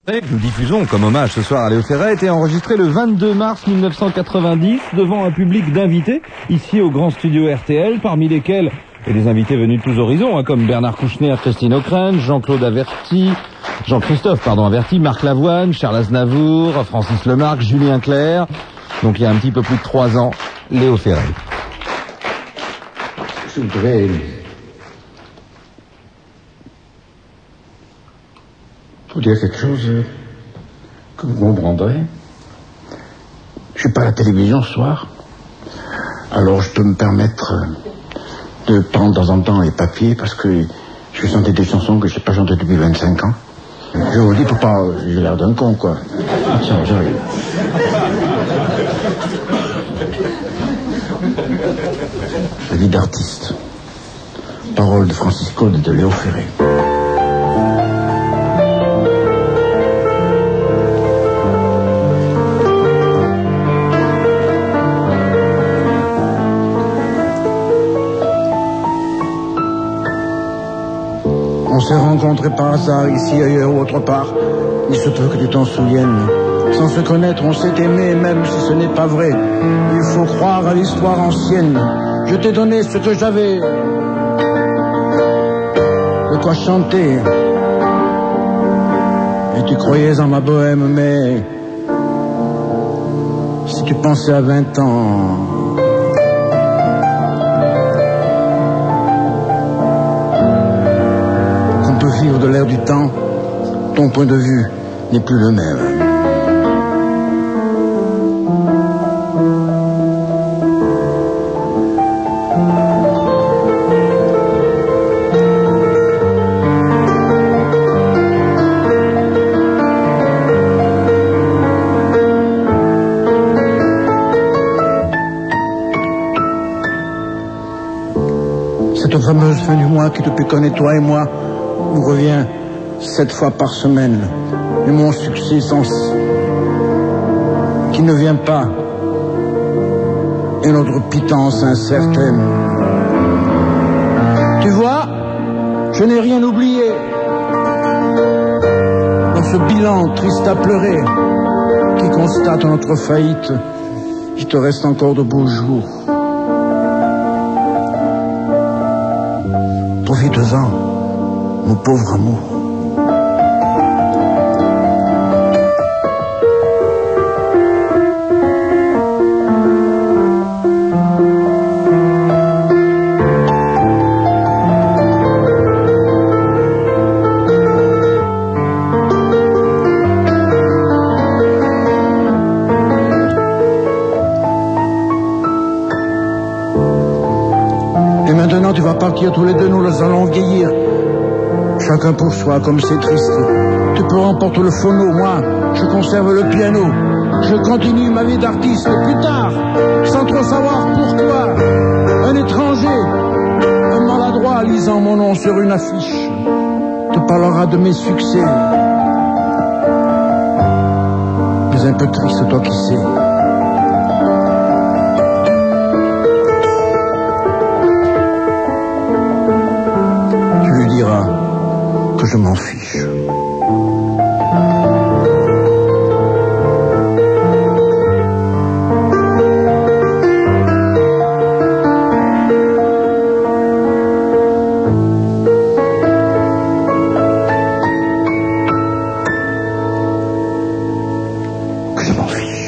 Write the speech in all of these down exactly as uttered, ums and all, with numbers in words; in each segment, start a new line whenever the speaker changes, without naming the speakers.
Que nous diffusons comme hommage ce soir à Léo Ferré a été enregistré le vingt-deux mars mille neuf cent quatre-vingt-dix devant un public d'invités ici au grand studio R T L, parmi lesquels et des invités venus de tous horizons, hein, comme Bernard Kouchner, Christine O'Krent, Jean-Claude Averti, Jean-Christophe pardon Averti, Marc Lavoine, Charles Aznavour, Francis Lemarque, Julien Clerc. Donc il y a un petit peu plus de trois ans, Léo Ferré.
Je voudrais vous dire quelque chose que vous comprendrez. Je suis pas à la télévision ce soir, alors je peux me permettre de prendre de temps en temps les papiers parce que je vais chanter des chansons que je n'ai pas chantées depuis vingt-cinq ans. Je vous le dis pour pas... J'ai l'air d'un con, quoi. Tiens, j'arrive. La vie d'artiste. Paroles de Francis Caude et de Léo Ferré. On s'est rencontrés par hasard, ici, ailleurs ou autre part. Il se peut que tu t'en souviennes. Sans se connaître, on s'est aimé, même si ce n'est pas vrai. Il faut croire à l'histoire ancienne. Je t'ai donné ce que j'avais. De quoi chanter. Et tu croyais en ma bohème, mais... Si tu pensais à vingt ans... Vivre de l'air du temps, ton point de vue n'est plus le même. Cette fameuse fin du mois qui depuis connaît toi et moi nous revient sept fois par semaine, et mon succès sans qui ne vient pas, et notre pitance incertaine. Tu vois, je n'ai rien oublié dans ce bilan triste à pleurer qui constate notre faillite. Il te reste encore de beaux jours. Profite-en, mon pauvre amour. Et maintenant tu vas partir, tous les deux nous les allons vieillir. Chacun pour soi, comme c'est triste. Tu peux remporter le phono, moi, je conserve le piano. Je continue ma vie d'artiste. Plus tard, sans trop savoir pourquoi, un étranger, un maladroit lisant mon nom sur une affiche, te parlera de mes succès. Mais un peu triste, toi qui sais. Tu lui diras que je m'en fiche. Que je m'en fiche.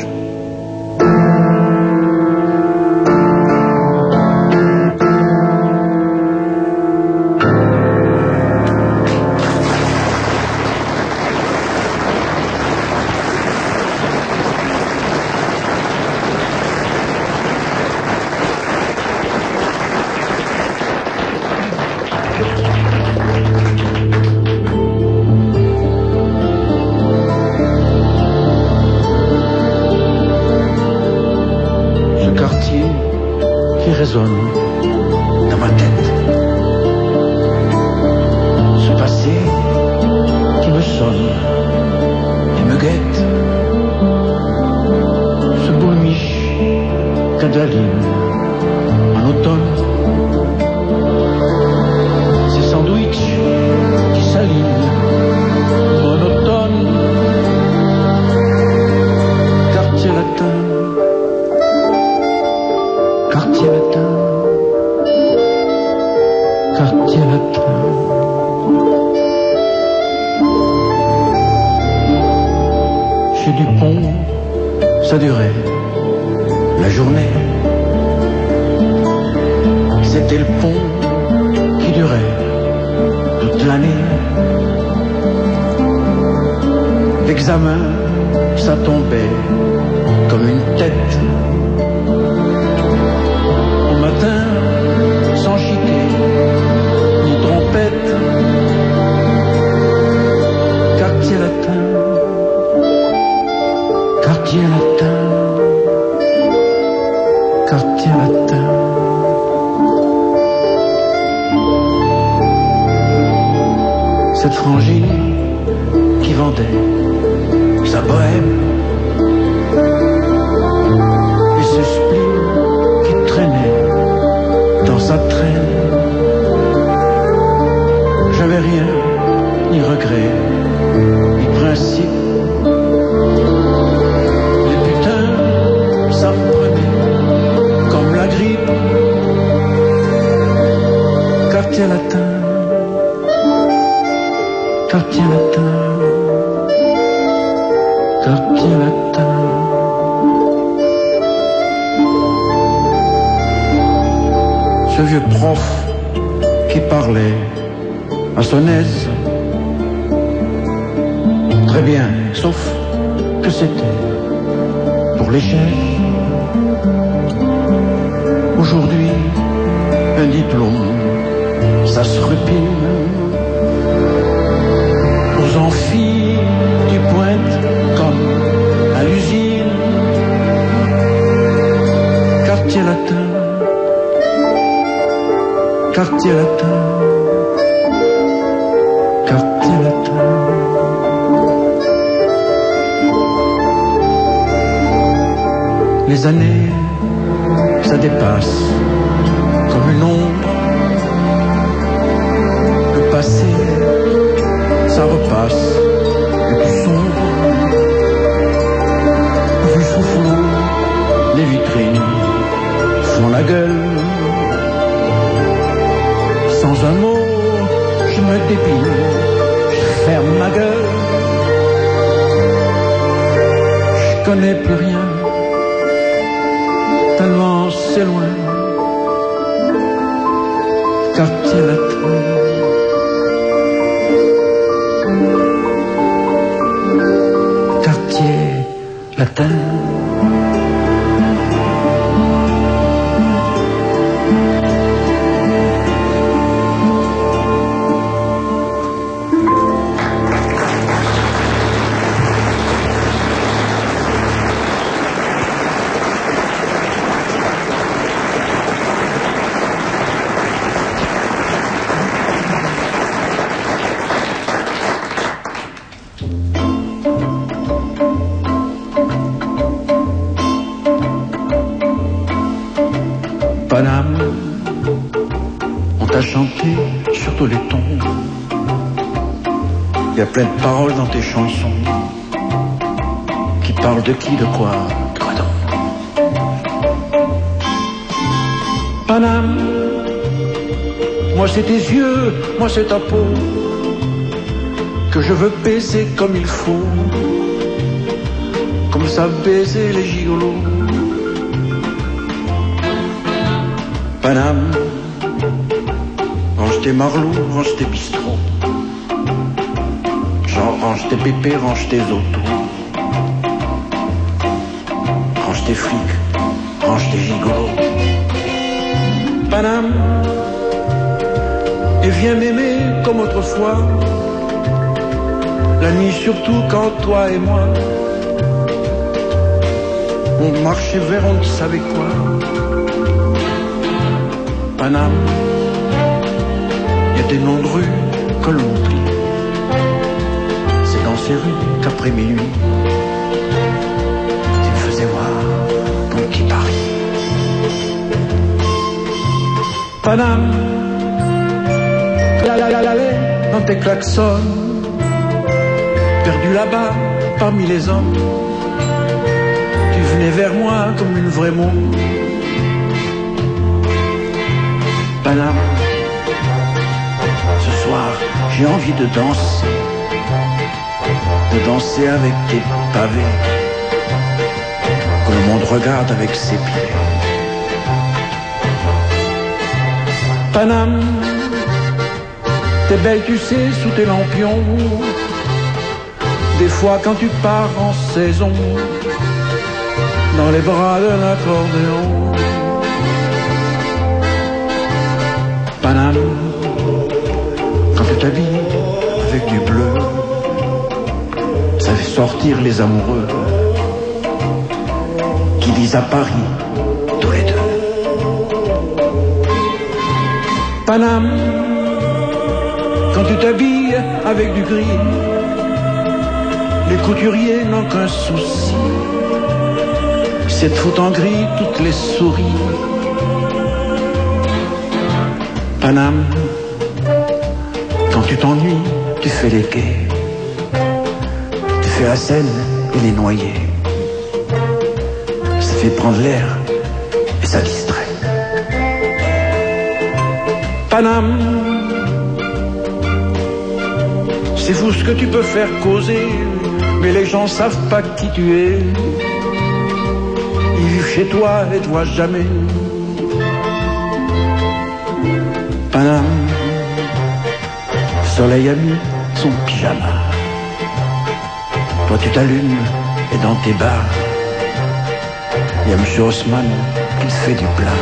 Qui résonne dans ma tête. Ce passé qui me sonne et me guette. Ce boulmiche qu'Adaline en automne. Ces sandwichs qui s'alignent monotone. chez Dupont, ça durait la journée. C'était le pont qui durait toute l'année. L'examen, ça tombait comme une tête. Au matin, sans chiquet ni trompette, quartier latin, quartier latin, quartier latin. Cette frangine qui vendait sa bohème et ce spleen qui traînait dans sa traîne. J'avais rien, ni regret, ni principe. Les putains, ça me prenait comme la grippe. Quartier latin, quartier latin, quartier latin. Ce vieux prof qui parlait à son aise, très bien, sauf que c'était pour les chefs. Aujourd'hui, un diplôme, ça se rupine. Aux amphis, tu pointes comme à l'usine. Quartier latin, quartier latin, quartier latin. Les années, ça dépasse comme une ombre. Le passé, ça repasse le plus sombre. Vue sous flot, les vitrines font la gueule. Sans un mot, je me dépile, je ferme ma gueule. Je connais plus rien, tellement c'est loin. Quartier latin, quartier latin. Paname, on t'a chanté sur tous les tons. Il y a plein de paroles dans tes chansons qui parlent de qui, de quoi, de quoi donc. Paname, moi c'est tes yeux, moi c'est ta peau que je veux baiser comme il faut, comme ça baiser les gigolos. Paname, range tes marlots, range tes bistrots, genre range tes pépés, range tes autos, range tes flics, range tes gigolos. Paname, et viens m'aimer comme autrefois, la nuit surtout quand toi et moi on marchait vers on ne savait quoi. Paname, il y a des noms de rues que l'on oublie. C'est dans ces rues qu'après minuit, tu me faisais voir ton petit Paris. Paname, la la la la la, dans tes klaxons, perdu là-bas parmi les hommes, tu venais vers moi comme une vraie môme. Paname, ce soir j'ai envie de danser, de de danser avec tes pavés, que le monde regarde avec ses pieds. Paname, t'es belle, tu sais, sous tes lampions. Des fois quand tu pars en saison, dans les bras de l'accordéon. Paname, quand tu t'habilles avec du bleu, ça fait sortir les amoureux qui disent à Paris tous les deux. Paname, quand tu t'habilles avec du gris, les couturiers n'ont qu'un souci, c'est de foutre en gris toutes les souris. Paname, quand tu t'ennuies, tu fais les quais, tu fais la Seine et les noyers. Ça fait prendre l'air et ça distrait. Paname, c'est fou ce que tu peux faire causer, mais les gens savent pas qui tu es. Ils vivent chez toi et toi jamais. Paname, soleil a mis son pyjama. Toi tu t'allumes et dans tes bars, il y a monsieur Haussmann qui te fait du plat.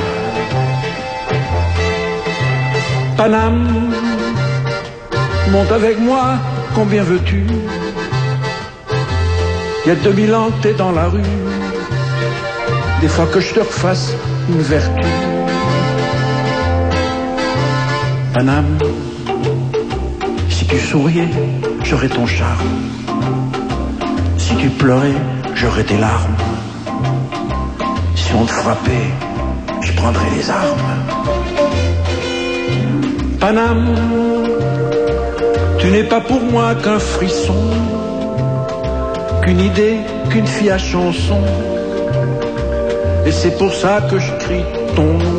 Paname, monte avec moi, combien veux-tu? Il y a deux mille ans que t'es dans la rue, des fois que je te refasse une vertu. Paname, si tu souriais, j'aurais ton charme. Si tu pleurais, j'aurais tes larmes. Si on te frappait, je prendrais les armes. Paname, tu n'es pas pour moi qu'un frisson, qu'une idée, qu'une fille à chanson. Et c'est pour ça que je crie ton nom.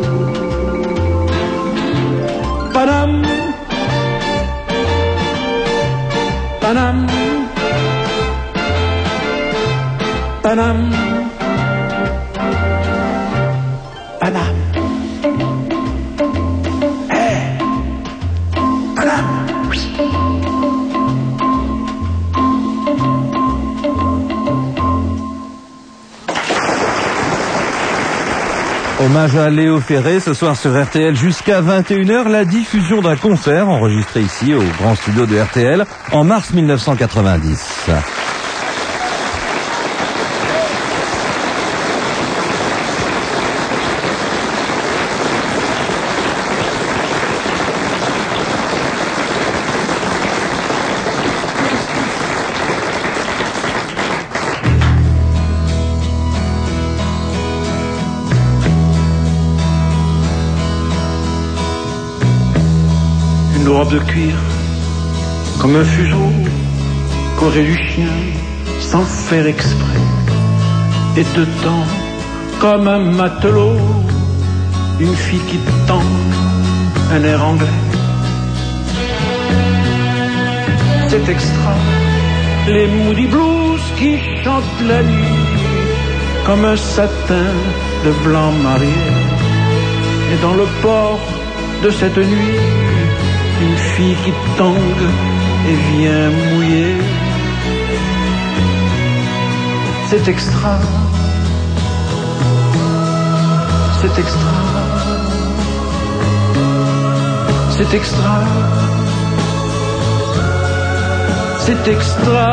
Paname, Paname, Paname, Paname. Hey, Paname.
Hommage à Léo Ferré ce soir sur R T L jusqu'à vingt et une heures, la diffusion d'un concert enregistré ici au grand studio de R T L en mars mille neuf cent quatre-vingt-dix.
Une robe de cuir, comme un fuseau qu'aurait du chien sans faire exprès, et te tend comme un matelot, une fille qui te tend un air anglais. C'est extra, les Moody Blues qui chantent la nuit comme un satin de blanc marié, et dans le port de cette nuit, une fille qui tangue et vient mouiller. C'est extra, c'est extra, c'est extra, c'est extra.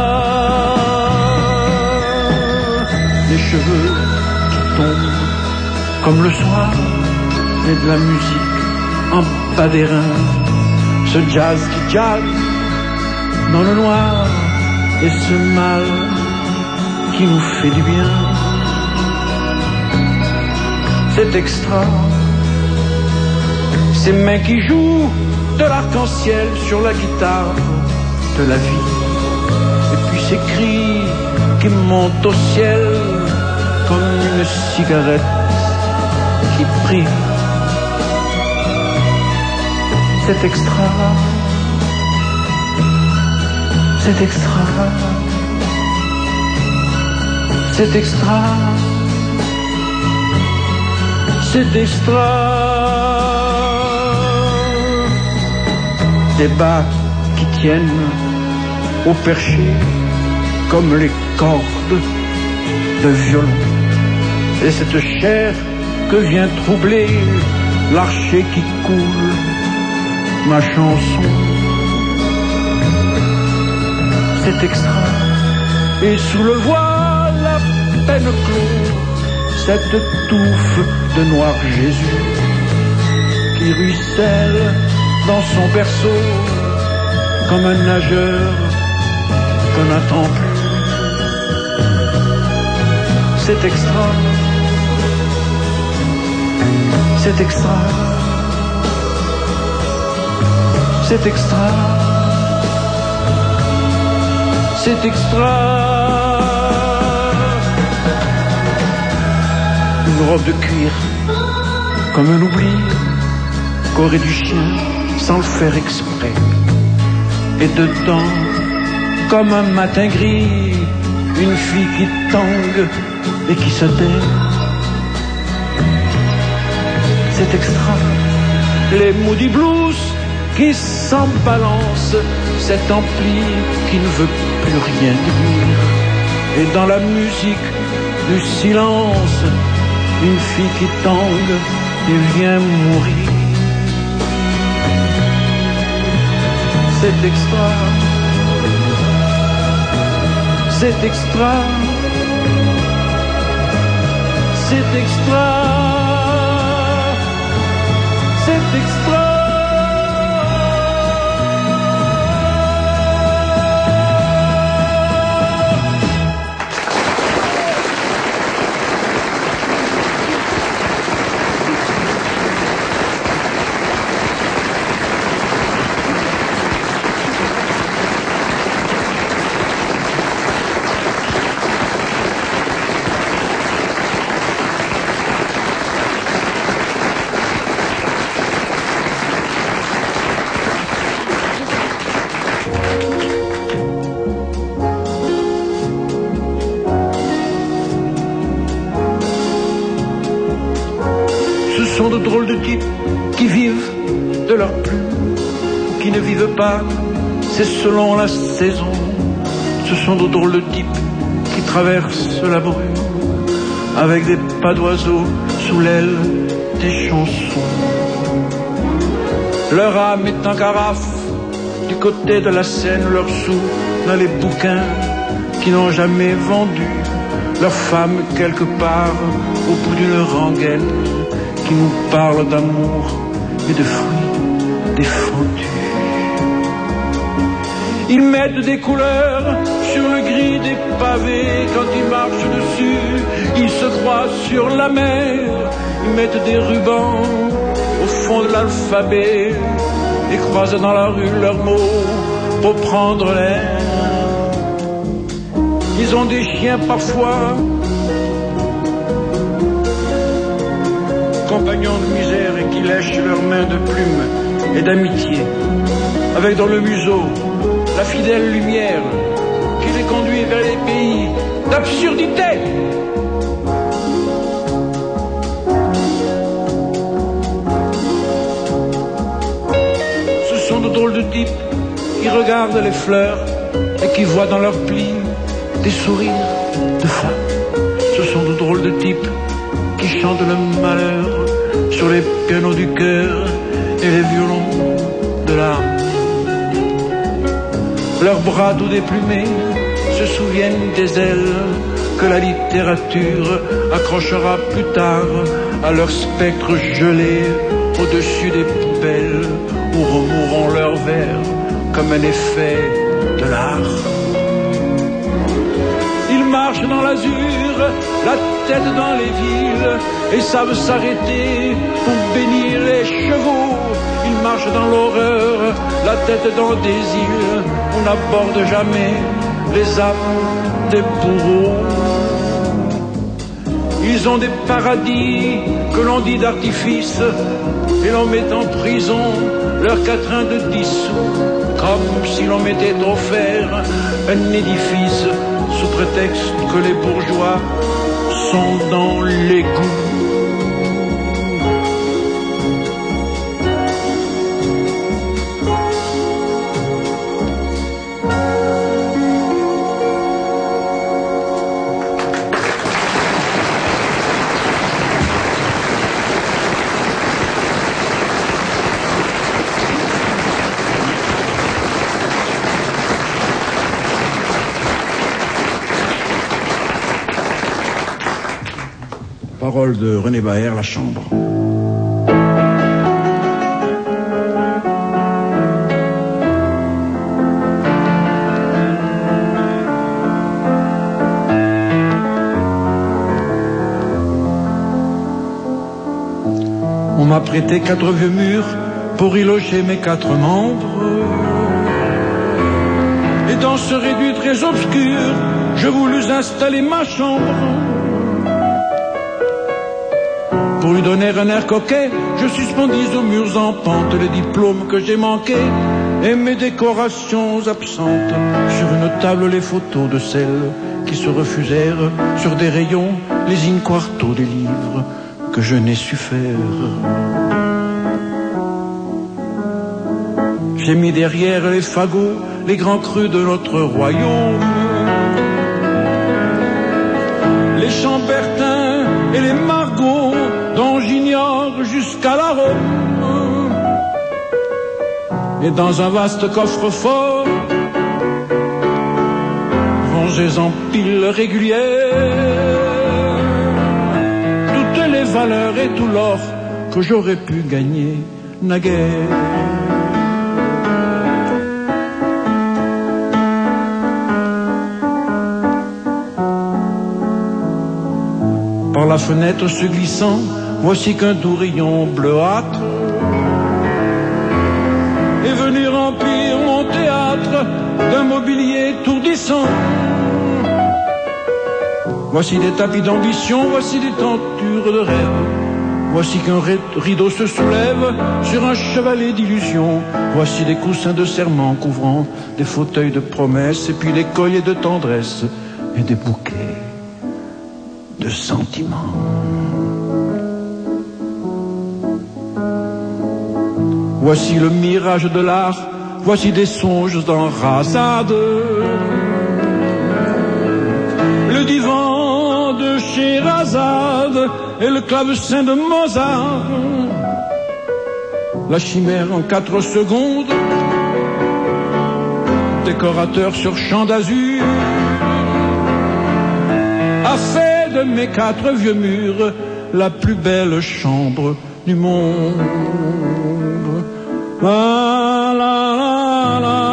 Les cheveux qui tombent comme le soir, et de la musique en bas des reins. Ce jazz qui jazz dans le noir, et ce mal qui nous fait du bien. C'est extra, ces mains qui jouent de l'arc-en-ciel sur la guitare de la vie, et puis ces cris qui montent au ciel comme une cigarette qui brille. C'est extra,
C'est extra, c'est extra, c'est extra. Des bas qui tiennent au perché comme les cordes de violon. Et cette chair que vient troubler l'archer qui coule ma chanson. C'est extra. Et sous le voile à peine clos, cette touffe de noir Jésus qui ruisselle dans son berceau comme un nageur qu'on n'attend plus. C'est extra. C'est extra. C'est extra. C'est extra. Une robe de cuir, comme un oubli, corée du chien, sans le faire exprès. Et dedans, comme un matin gris, une fille qui tangue et qui se tait. C'est extra. Les Moody Blues qui s'en balancent, cet ampli qui ne veut plus rien dire. Et dans la musique du silence, une fille qui tangue et vient mourir. C'est extra. C'est extra. C'est extra. C'est extra. De drôles de types qui vivent de leur plume ou qui ne vivent pas, c'est selon la saison. Ce sont de drôles de types qui traversent la brume avec des pas d'oiseaux sous l'aile des chansons. Leur âme est en carafe du côté de la Seine, leurs sous dans les bouquins qui n'ont jamais vendu, leur femme quelque part au bout d'une rengaine qui nous parle d'amour et de fruits défendus. Ils mettent des couleurs sur le gris des pavés quand ils marchent dessus. Ils se croient sur la mer. Ils mettent des rubans au fond de l'alphabet et croisent dans la rue leurs mots pour prendre l'air. Ils ont des chiens parfois, compagnons de misère, et qui lèchent leurs mains de plumes et d'amitié, avec dans le museau la fidèle lumière qui les conduit vers les pays d'absurdité. Ce sont de drôles de types qui regardent les fleurs et qui voient dans leurs plis des sourires de femmes. Ce sont de drôles de types qui chantent le malheur sur les pianos du cœur et les violons de l'âme. Leurs bras tout déplumés se souviennent des ailes que la littérature accrochera plus tard à leur spectre gelé au-dessus des poubelles où remourront leurs vers comme un effet de l'art. Ils marchent dans l'azur, la tête dans les villes, et savent s'arrêter pour bénir les chevaux. Ils marchent dans l'horreur, la tête dans des îles, on n'aborde jamais les âmes des bourreaux. Ils ont des paradis que l'on dit d'artifice, et l'on met en prison leurs quatrains de dissous, comme si l'on mettait au fer un édifice, sous prétexte que les bourgeois sont dans l'égout.
Parole de René Baer, La Chambre.
On m'a prêté quatre vieux murs pour y loger mes quatre membres. Et dans ce réduit très obscur, je voulus installer ma chambre. Pour lui donner un air coquet, je suspendis aux murs en pente les diplômes que j'ai manqués et mes décorations absentes. Sur une table, les photos de celles qui se refusèrent. Sur des rayons, les in-quarto des livres que je n'ai su faire. J'ai mis derrière les fagots les grands crus de notre royaume, les Chambertins et les Margots dont j'ignore jusqu'à l'arôme. Et dans un vaste coffre-fort, rangés en piles régulières, toutes les valeurs et tout l'or que j'aurais pu gagner naguère. Par la fenêtre se glissant, voici qu'un doux rayon bleuâtre est venu remplir mon théâtre d'un mobilier étourdissant. Voici des tapis d'ambition, voici des tentures de rêve. Voici qu'un rideau se soulève sur un chevalet d'illusion. Voici des coussins de serment couvrant des fauteuils de promesses, et puis des colliers de tendresse et des bouquets de sentiments. Voici le mirage de l'art, voici des songes en rasade. Le divan de Scheherazade et le clavecin de Mozart. La chimère en quatre secondes, décorateur sur champ d'azur, a fait de mes quatre vieux murs la plus belle chambre du monde. La, la, la, la.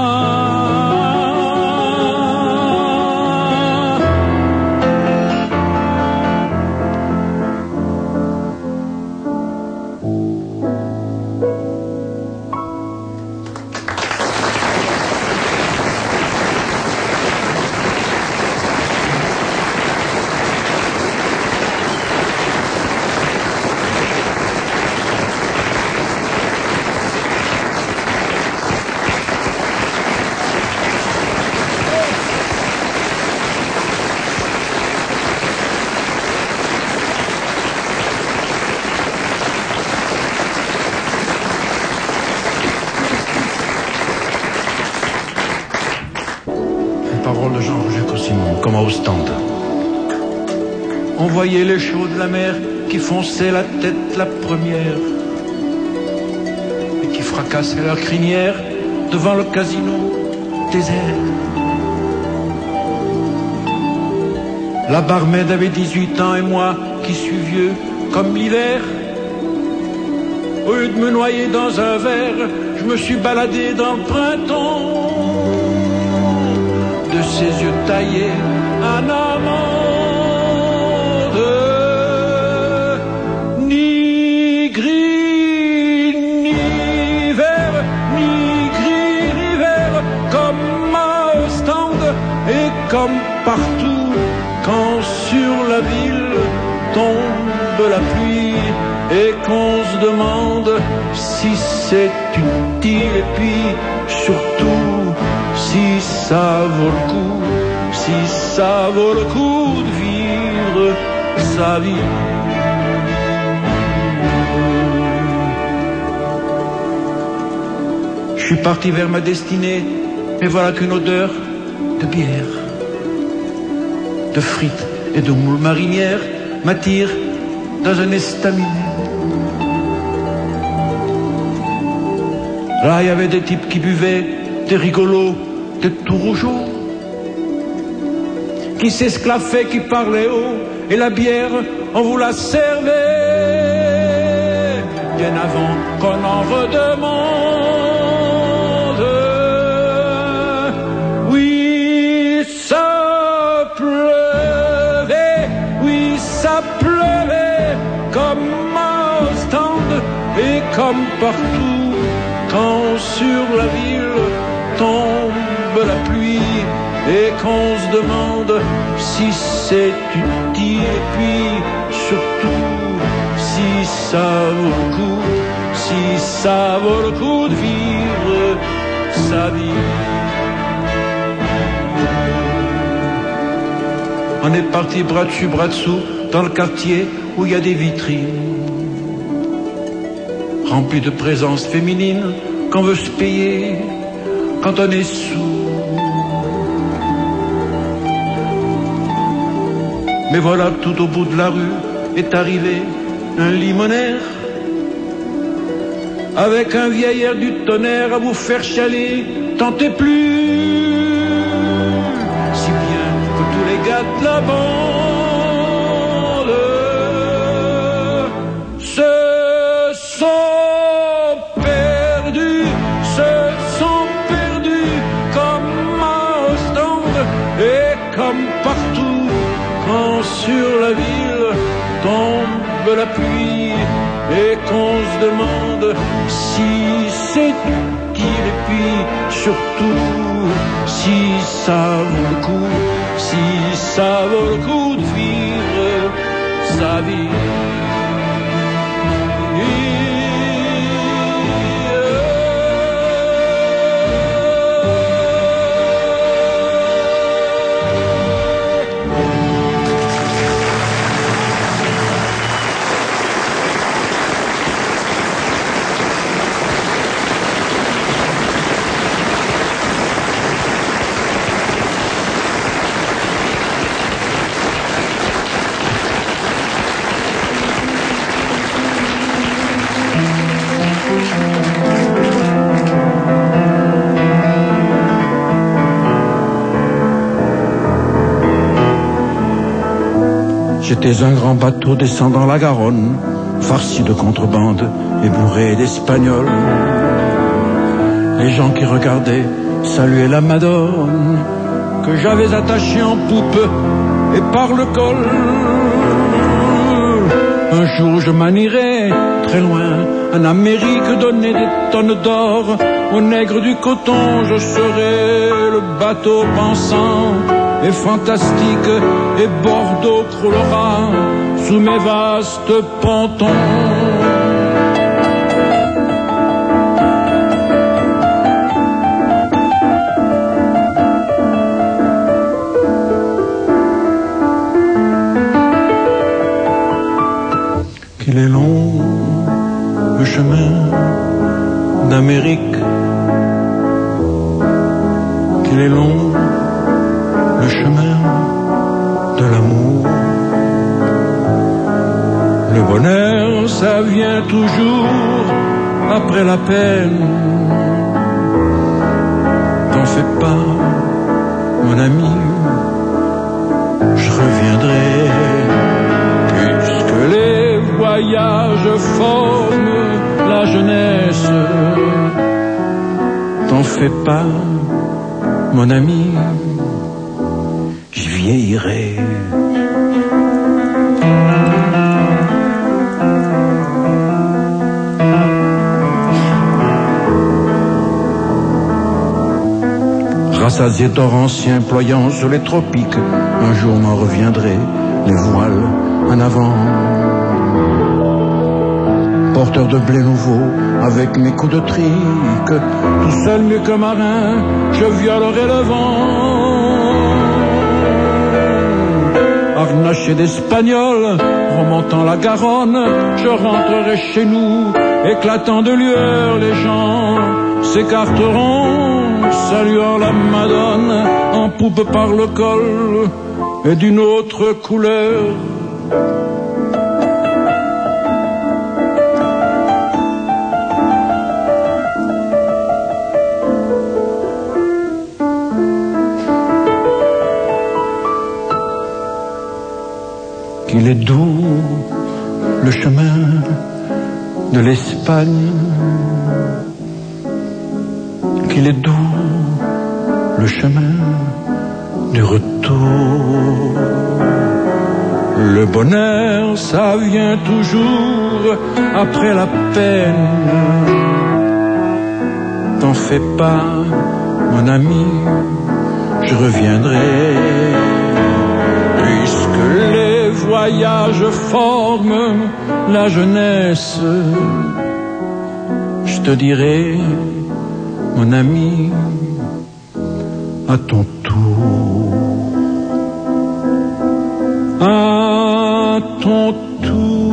Parole de Jean-Roger Cossimon, comme à Ostende.
On voyait les chauds de la mer qui fonçaient la tête la première et qui fracassaient leur crinière devant le casino désert. La barmaid avait dix-huit ans et moi qui suis vieux comme l'hiver. Au lieu de me noyer dans un verre, je me suis baladé dans le printemps. De ses yeux taillés en amande, ni gris ni vert, ni gris ni vert, comme à Ostende et comme partout, quand sur la ville tombe la pluie et qu'on se demande si c'est utile et puis surtout si ça vaut le coup, si ça vaut le coup de vivre sa vie. Je suis parti vers ma destinée, et voilà qu'une odeur de bière, de frites et de moules marinières m'attire dans un estaminet. Là, il y avait des types qui buvaient, des rigolos, des tout rougeaux, qui s'esclaffaient, qui parlaient haut, et la bière, on vous la servait bien avant qu'on en redemande. Oui, ça pleuvait, oui, ça pleuvait, comme au stand et comme partout, quand sur la ville tombe la pluie et qu'on se demande si c'est utile et puis surtout si ça vaut le coup, si ça vaut le coup de vivre sa vie. On est parti bras dessus, bras dessous dans le quartier où il y a des vitrines remplies de présences féminines qu'on veut se payer quand on est sourd. Mais voilà que tout au bout de la rue est arrivé un limonaire avec un vieil air du tonnerre à vous faire chialer, tentez plus, si bien que tous les gars de la bande se sont perdus, se sont perdus comme au stand et comme partout. Quand sur la ville tombe la pluie et qu'on se demande si c'est utile et puis surtout si ça vaut le coup, si ça vaut le coup de vivre sa vie. J'étais un grand bateau descendant la Garonne, farci de contrebande et bourré d'Espagnols. Les gens qui regardaient saluaient la Madone que j'avais attachée en poupe et par le col. Un jour je m'en irai très loin, en Amérique, donner des tonnes d'or aux nègres du coton. Je serai le bateau pensant et fantastique, et Bordeaux croulera sous mes vastes pontons. Qu'il est long le chemin d'Amérique, qu'il est long le chemin de l'amour. Le bonheur, ça vient toujours après la peine. T'en fais pas, mon ami, je reviendrai, puisque les voyages forment la jeunesse. T'en fais pas, mon ami, je vieillirai.
rassasié d'or ancien ployant sur les tropiques. Un jour m'en reviendrai, les voiles en avant. Porteur de blé nouveau, avec mes coups de trique, tout seul mieux que marin, je violerai le vent. Harnaché d'Espagnol, remontant la Garonne, je rentrerai chez nous, éclatant de lueur, les gens s'écarteront, saluant la Madone, en poupe par le col, et d'une autre couleur. Qu'il est doux le chemin de l'Espagne, qu'il est doux le chemin du retour. Le bonheur, ça vient toujours après la peine. T'en fais pas, mon ami, je reviendrai, puisque les voyages forment la jeunesse. Je te dirai, mon ami, à ton tour, à ton tour.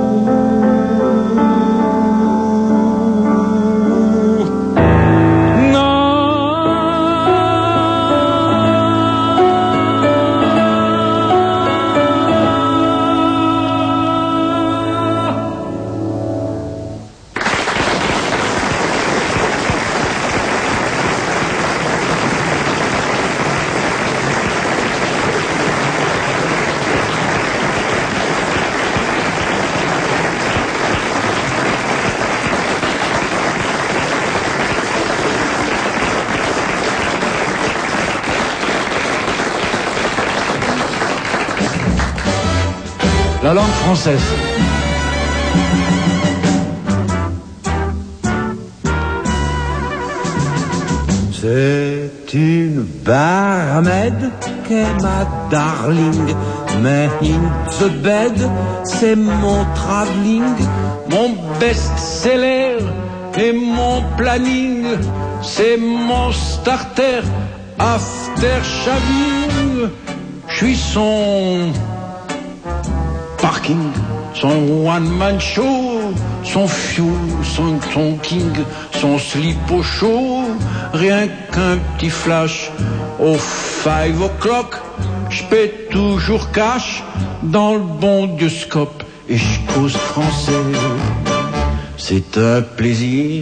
La langue française.
C'est une barmaid qu'est ma darling, mais in the bed, c'est mon travelling,
Mon best-seller et mon planning, c'est mon starter after shaving. Je suis son parking, son one-man show, son fuel, son tonking, son slip au chaud. Rien qu'un petit flash au five o'clock, je paie toujours cash dans le bon dioscope et je cause français. C'est un plaisir.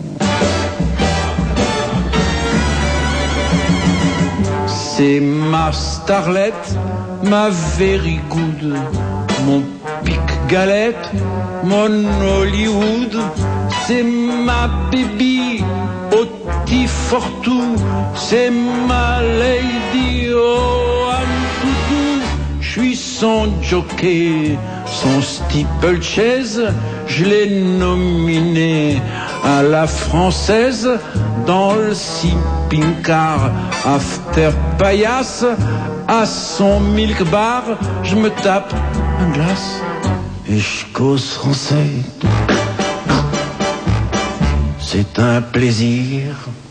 C'est ma starlet, ma very good, mon pic galette, mon Hollywood. C'est ma baby, Oti Fortou, c'est ma lady, oh Anne. Je suis son jockey, son steeplechase, je l'ai nominé à la française dans le sipping car after paillasse. À son milk bar, je me tape un glace et je cause français. C'est un plaisir.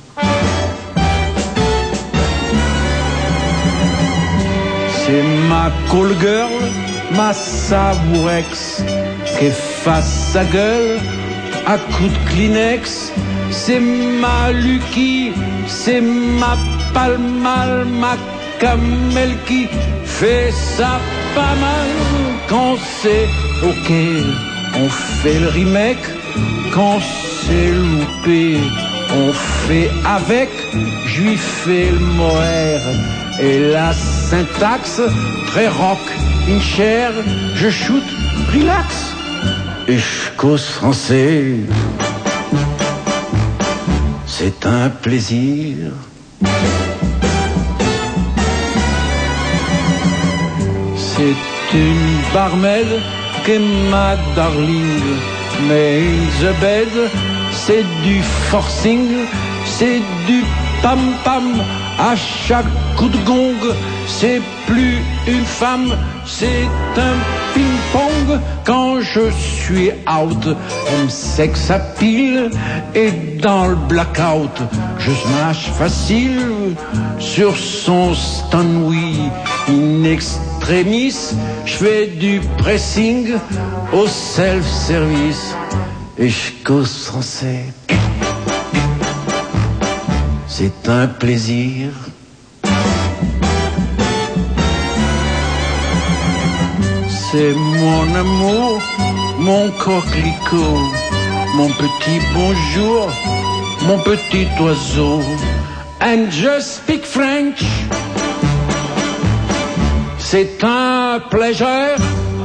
C'est ma call girl, ma savourex, qui efface sa gueule à coups de Kleenex. C'est ma Lucky, c'est ma Palmal, ma Camel qui fait ça pas mal. Quand c'est ok, on fait le remake. Quand c'est loupé, on fait avec. Je lui fais le mohair et la syntaxe. Très rock, in chair, je shoot, relax. Et je cause français. C'est un plaisir. C'est une barmaid qu'est ma darling, mais in the bed, c'est du forcing, c'est du pam-pam à chaque coup de gong. C'est plus une femme, c'est un ping-pong. Quand je suis out, elle me sexe à pile. Et dans le blackout, je smash facile sur son Stanley in extremis. Je fais du pressing au self-service et je cause français. C'est un plaisir. C'est mon amour, mon coquelicot, mon petit bonjour, mon petit oiseau. And just speak French. C'est un plaisir.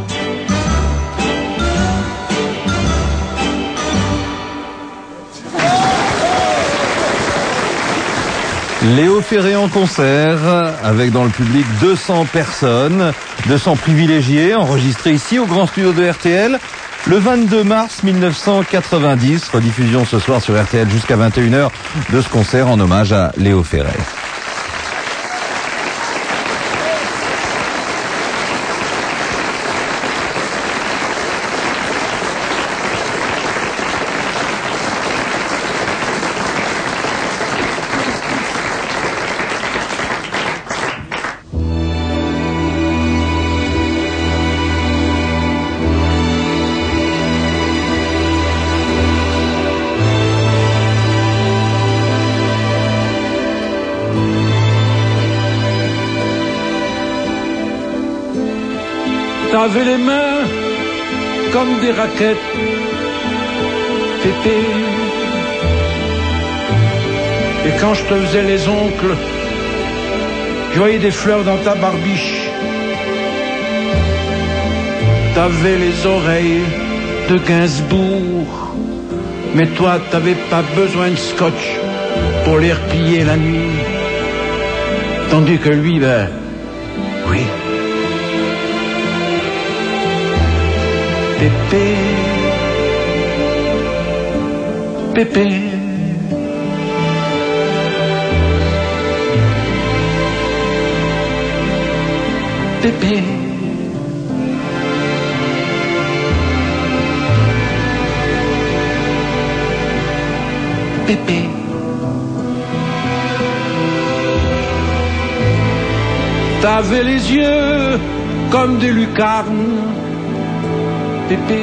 Léo Ferré en concert, avec dans le public deux cents personnes, deux cents privilégiés, enregistrés ici au Grand Studio de R T L, le vingt-deux mars mille neuf cent quatre-vingt-dix. Rediffusion ce soir sur R T L jusqu'à vingt et une heures de ce concert en hommage à Léo Ferré.
T'avais les mains comme des raquettes, Pépé. Et quand je te faisais les oncles, je voyais des fleurs dans ta barbiche. T'avais les oreilles de Gainsbourg, mais toi t'avais pas besoin de scotch pour les replier la nuit. Tandis que lui, ben, oui. Pépé, Pépé, Pépé, Pépé. T'avais les yeux comme des lucarnes, Pépé,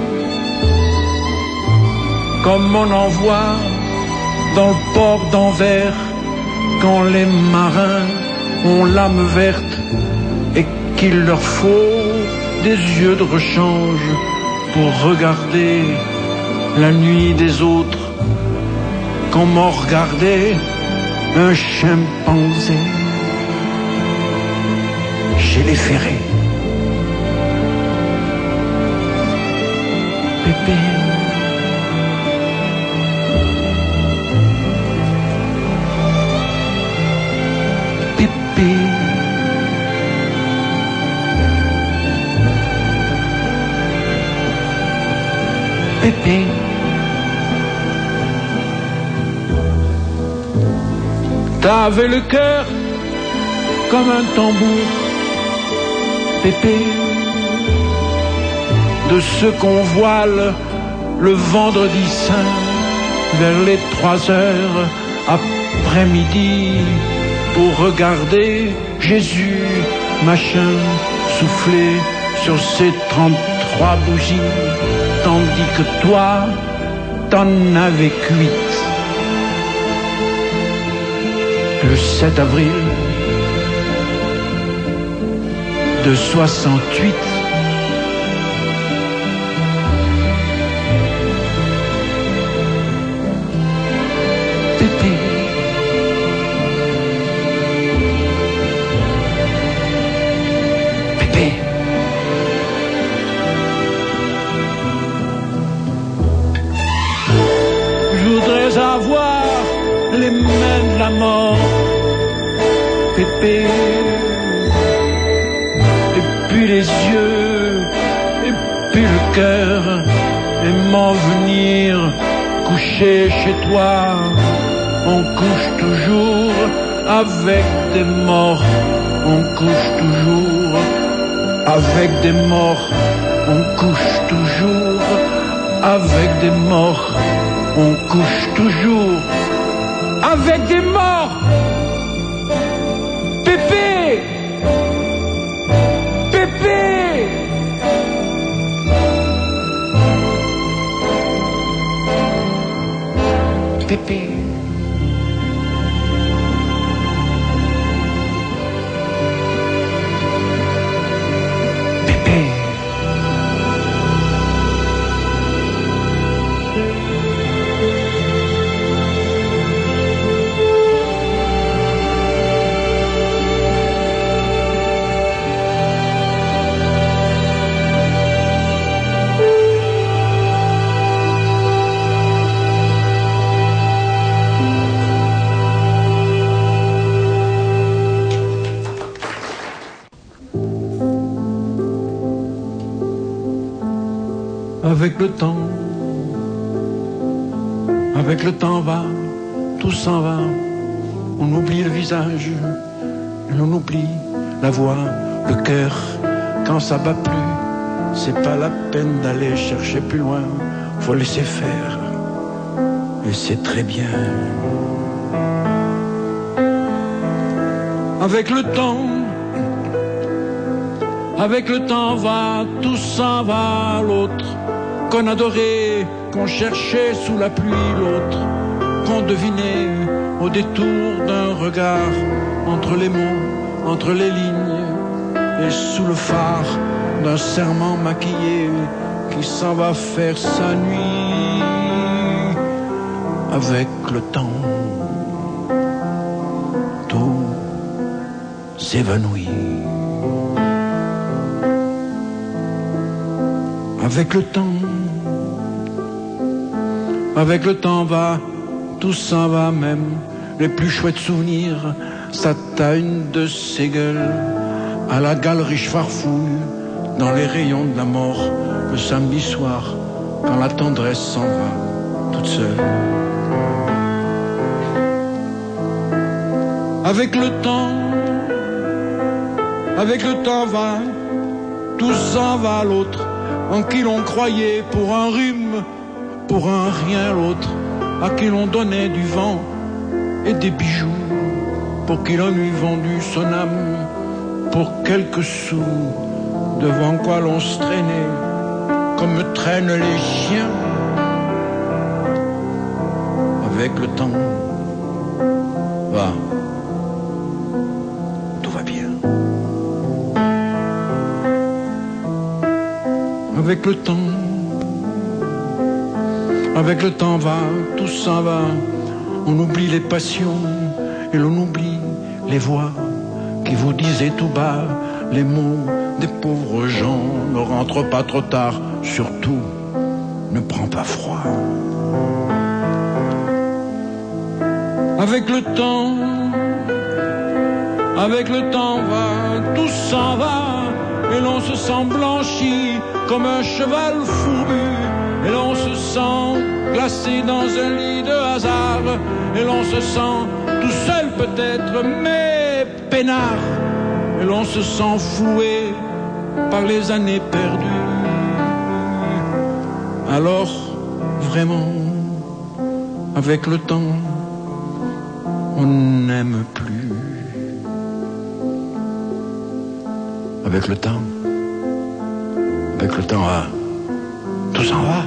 comme on en voit dans le port d'Anvers quand les marins ont l'âme verte et qu'il leur faut des yeux de rechange pour regarder la nuit des autres comme on regardait un chimpanzé chez les Ferré. Pépé, Pépé, Pépé. T'avais le cœur comme un tambour, Pépé, de ceux qu'on voile le vendredi saint vers les trois heures après-midi pour regarder Jésus, machin, souffler sur ses trente-trois bougies, tandis que toi, t'en avais huit. Le sept avril de soixante-huit, Pépé, Pépé, je voudrais avoir les mains de la mort, Pépé, et puis les yeux, et puis le cœur, et m'en venir coucher chez toi. On couche toujours Avec des morts, on couche toujours. Avec des morts, on couche toujours. Avec des morts, on couche toujours. Avec des morts. Pépé, Pépé. Pépé. Avec le temps, avec le temps va, tout s'en va. On oublie le visage, et l'on oublie la voix, le cœur. Quand ça bat plus, c'est pas la peine d'aller chercher plus loin. Faut laisser faire, et c'est très bien. Avec le temps, avec le temps va, tout s'en va, l'autre qu'on adorait, qu'on cherchait sous la pluie, l'autre qu'on devinait au détour d'un regard, entre les mots, entre les lignes, et sous le phare d'un serment maquillé qui s'en va faire sa nuit. Avec le temps, tout s'évanouit. Avec le temps, avec le temps va, tout s'en va, même les plus chouettes souvenirs. Ça t'a une de ces gueules à la galerie Farfouille, dans les rayons de la mort, le samedi soir, quand la tendresse s'en va, toute seule. Avec le temps, avec le temps va, tout s'en va, l'autre en qui l'on croyait pour un rhume, pour un rien, l'autre à qui l'on donnait du vent et des bijoux, pour qui l'on eût vendu son âme pour quelques sous, devant quoi l'on se traînait comme traînent les chiens. Avec le temps va, tout va bien. Avec le temps, avec le temps va, tout s'en va. On oublie les passions et l'on oublie les voix qui vous disaient tout bas les mots des pauvres gens. Ne rentre pas trop tard, surtout ne prends pas froid. Avec le temps, avec le temps va, tout s'en va, et l'on se sent blanchi comme un cheval fourbu, et l'on se sent glacé dans un lit de hasard, et l'on se sent tout seul peut-être, mais peinard, et l'on se sent floué par les années perdues. Alors, vraiment, avec le temps, on n'aime plus. Avec le temps, avec le temps, ah, tout s'en va.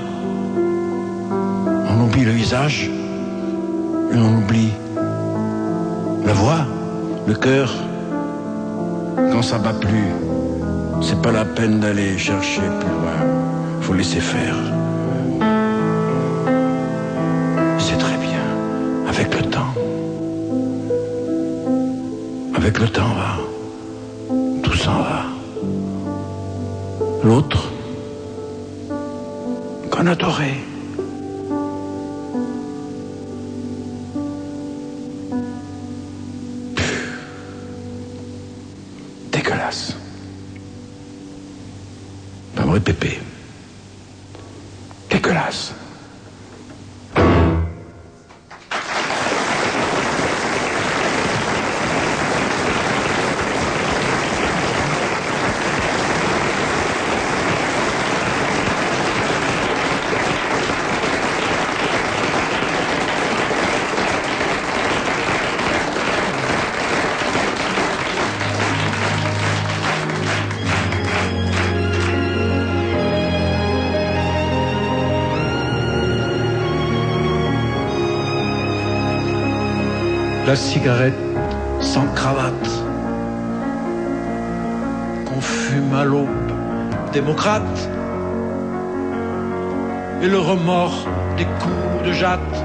On oublie le visage, et on oublie la voix, le cœur. Quand ça bat plus, c'est pas la peine d'aller chercher plus loin. Faut laisser faire. C'est très bien. Avec le temps, avec le temps va, tout s'en va. L'autre qu'on adorait, dégueulasse. Pas vrai, Pépé? Dégueulasse. la cigarette sans cravate, qu'on fume à l'aube démocrate, et le remords des coups de jatte,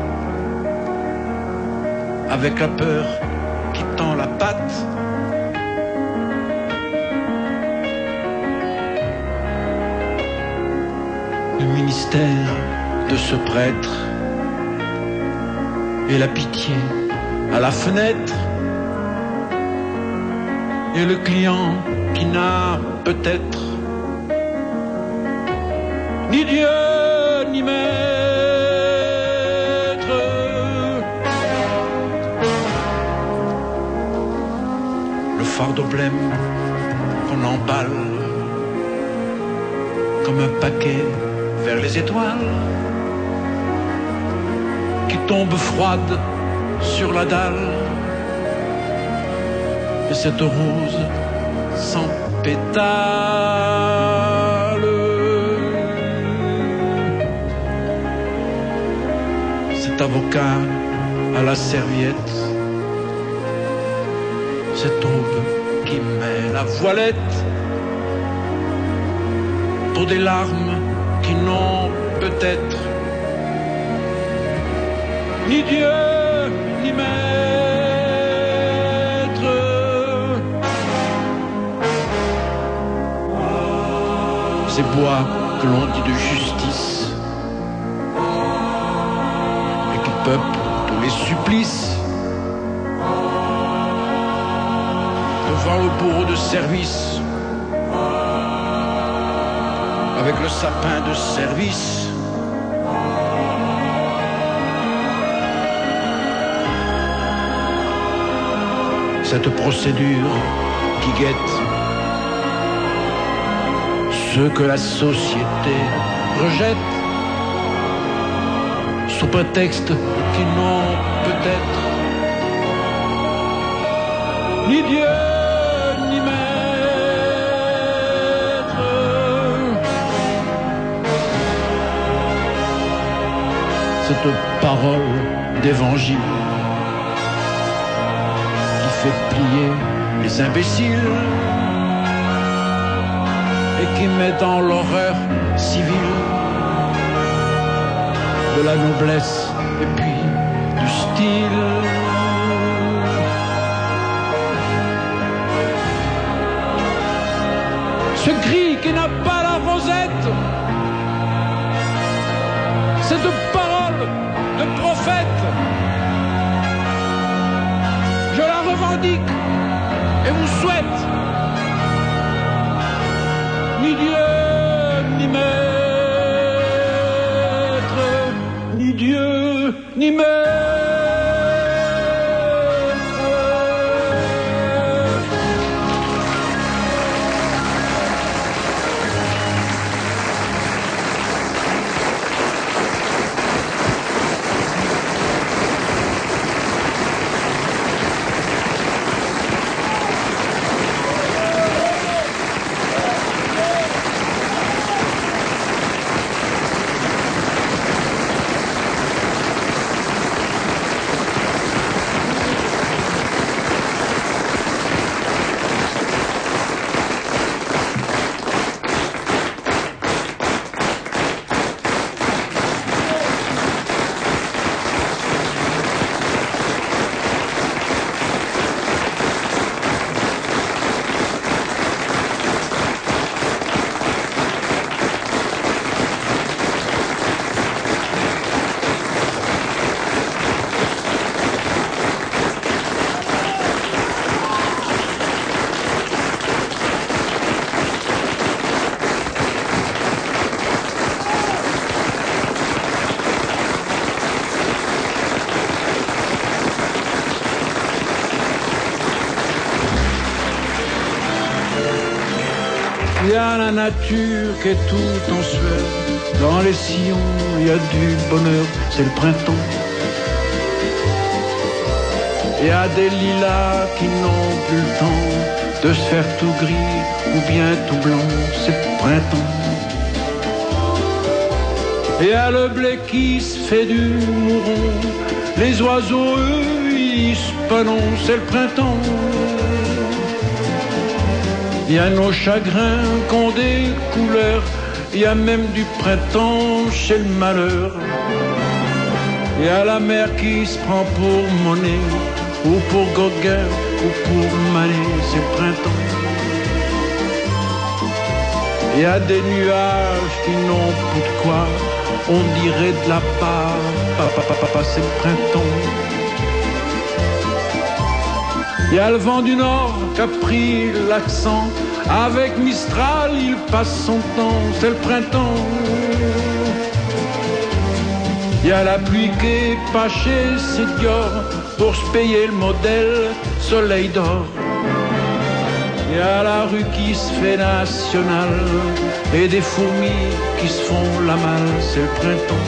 avec la peur qui tend la patte. Le ministère de ce prêtre et la pitié à la fenêtre, et le client qui n'a peut-être ni Dieu ni maître. Le fardeau blême qu'on emballe comme un paquet vers les étoiles, qui tombe froide sur la dalle, et cette rose sans pétales, cet avocat à la serviette, cette aube qui met la voilette, pour des larmes qui n'ont peut-être ni Dieu ni maître. Ces bois que l'on dit de justice et qui peuplent tous les supplices, devant le bourreau de service, avec le sapin de service, cette procédure qui guette ceux que la société rejette sous prétexte qu'ils n'ont peut-être ni Dieu ni maître. Cette parole d'évangile fait plier les imbéciles et qui met dans l'horreur civile de la noblesse et puis du style. Ce cri qui n'a pas la rosette, cette parole de prophète, je la revendique et vous souhaite ni Dieu ni maître, ni Dieu ni maître. Il y a la nature qui est tout en sueur. Dans les sillons, il y a du bonheur, c'est le printemps. Il y a des lilas qui n'ont plus le temps de se faire tout gris ou bien tout blanc, c'est le printemps. Il y a le blé qui se fait du mouron, les oiseaux, eux, disent pas non, c'est le printemps. Il y a nos chagrins qui ont des couleurs, il y a même du printemps chez le malheur. Il y a la mer qui se prend pour Monet, ou pour Gauguin, ou pour Manet, c'est le printemps. Il y a des nuages qui n'ont plus de quoi, on dirait de la part, papa, papa, papa, c'est le printemps. Il y a le vent du nord qui a pris l'accent, avec Mistral il passe son temps, c'est le printemps. Il y a la pluie qui est pas chez c'est Dior, pour se payer le modèle soleil d'or. Il y a la rue qui se fait nationale, et des fourmis qui se font la malle, c'est le printemps.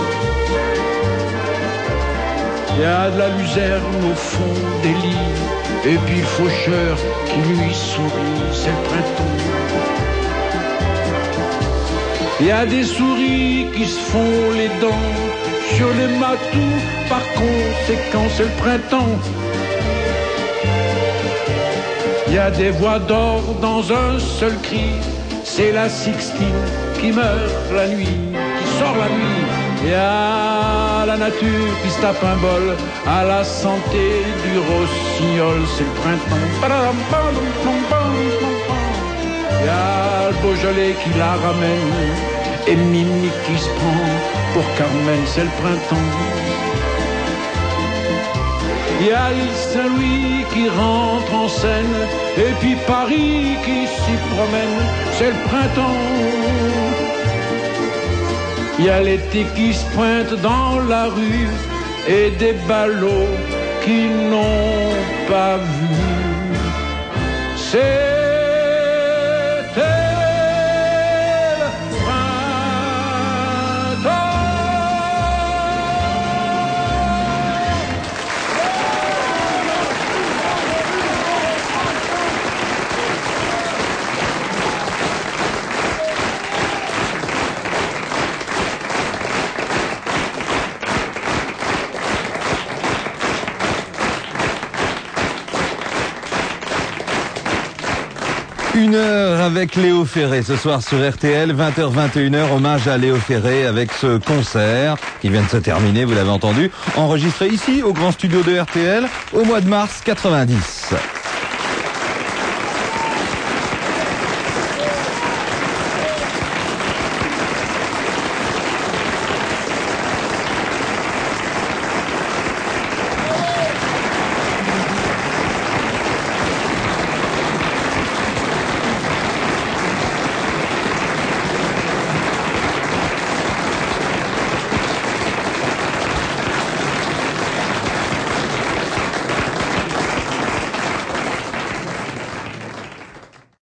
Il y a de la luzerne au fond des lits, et puis le faucheur qui lui sourit, c'est le printemps. Il y a des souris qui se font les dents sur les matous, par conséquent c'est le printemps. Il y a des voix d'or dans un seul cri, c'est la Sixtine qui meurt la nuit, qui sort la nuit. Il y a la nature qui se tape un bol à la santé du rossignol, c'est le printemps. Il y a le Beaujolais qui la ramène, et Mimi qui se prend pour Carmen, c'est le printemps. Il y a l'île Saint-Louis qui rentre en scène, et puis Paris qui s'y promène, c'est le printemps. Il y a l'été qui se pointe dans la rue, et des ballots qui n'ont pas vu. C'est
Une heure avec Léo Ferré ce soir sur R T L, vingt heures vingt et une heures, hommage à Léo Ferré avec ce concert qui vient de se terminer, vous l'avez entendu, enregistré ici au grand studio de R T L au mois de mars quatre-vingt-dix.